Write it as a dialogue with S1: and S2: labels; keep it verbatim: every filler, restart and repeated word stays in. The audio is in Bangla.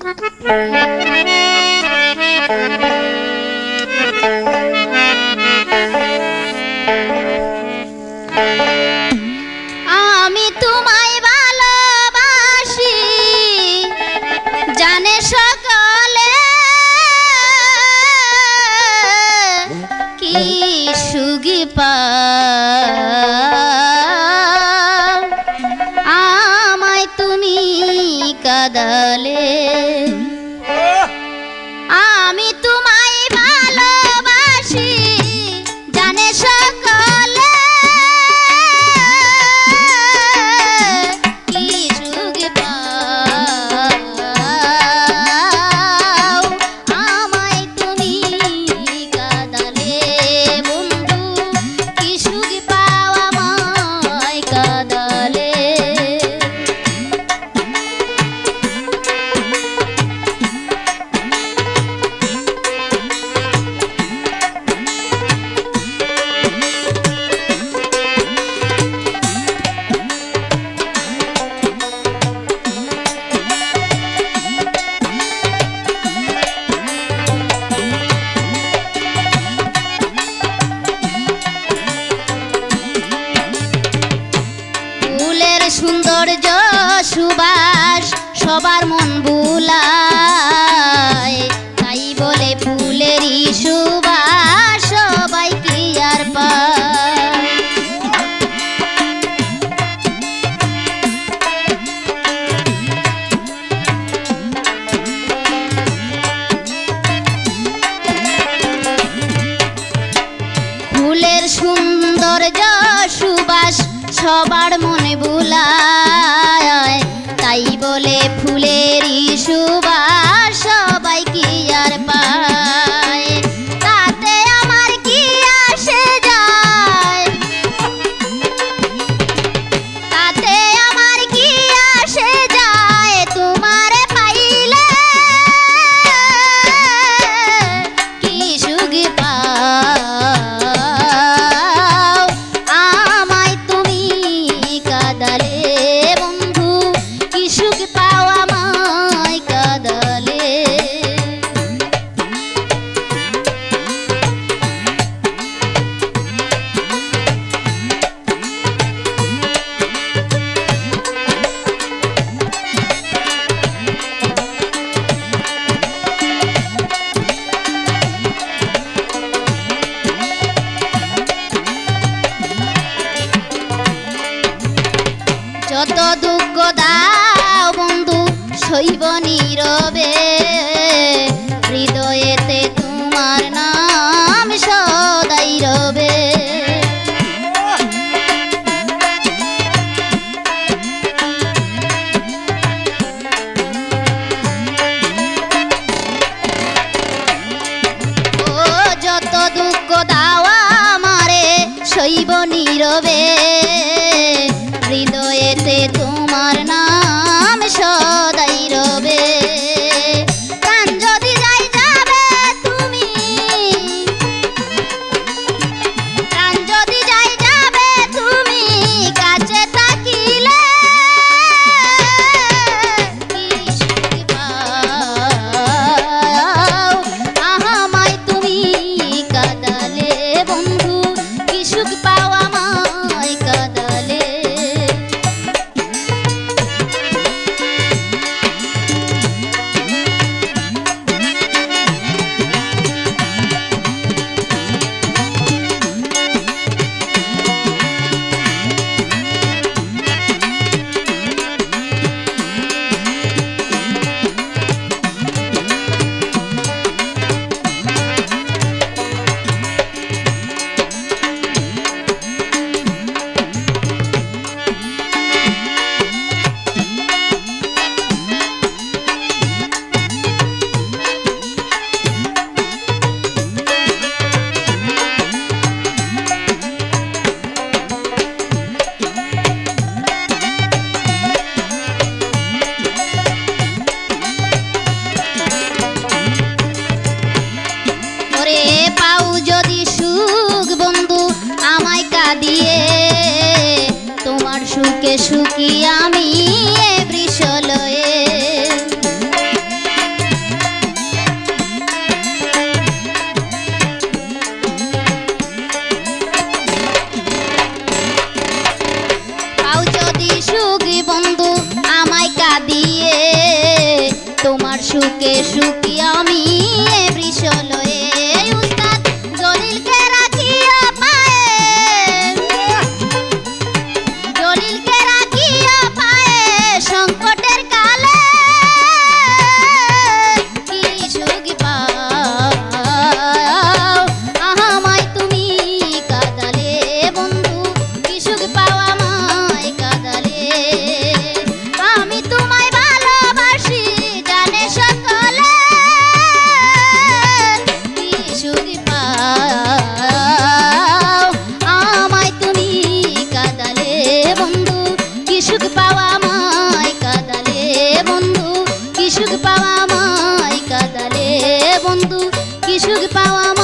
S1: আমি তোমায় ভালোবাসি জানে সকলে, কি সুখী পাও আমায় তুমি কাঁদালে। আমি তোমায় ভালোবাসি জানে সকলে, কি সুখী পাও আমায় তুমি কাঁদালে। বন্ধু কি সুখী পাও আমায় কাঁদালে। সৌন্দর্য সুবাস সবার মন বুলায়, তাই বলে ফুলেরই সুবাস সবাই কি আর পায়। ফুলের সৌন্দর্য সুবাস সবার মনে বুলায়, তাই বলে ফুলেরই সুবাস সবাই কি আর পায়। তাতে আমার কি আসে যায়, তাতে আমার কি আসে যায়, তোমারে পাইলে কি সুখ পাও আমায় তুমি কাঁদালে। বন্ধু কি সুখ পাও আমায় কাঁদালে। যত দুঃখ দাও বন্ধু সইব নীরবে, হৃদয়েতে তোমার নাম সদাই রবে। ও যত দুঃখ দাও আমারে সইব নীরবে, হৃদয়েতে তোমার নাম সদাই রবে। প্রাণ যদি যাই যাবে তুমি, প্রাণ যদি যাই যাবে তুমি, কাছে থাকিলে কি সুখ পাও আমায় তুমি কাঁদালে। বন্ধু কি সুখ পাও আমায় কাঁদালে। সুখে সুখী আমি এ বৃষলয়ে সুখী আমি এ বৃষলয়ে উস্তাদ জলিলকে রাখিয়া পায়ে জলিলকে রাখিয়া পায়ে সংকটের কালে কি সুখ পাও আমায় তুমি কাঁদালে বন্ধু কি সুখ পাও আমায় কাঁদালে আমি তোমায় ভালোবাসি জানে সকলে কি সুখ পাও আমায় তুমি কাঁদালে বন্ধু কি সুখ পাও আমায় কাঁদালে বন্ধু কি সুখ পাও আমায় কাঁদালে বন্ধু কি সুখ পাও আমায়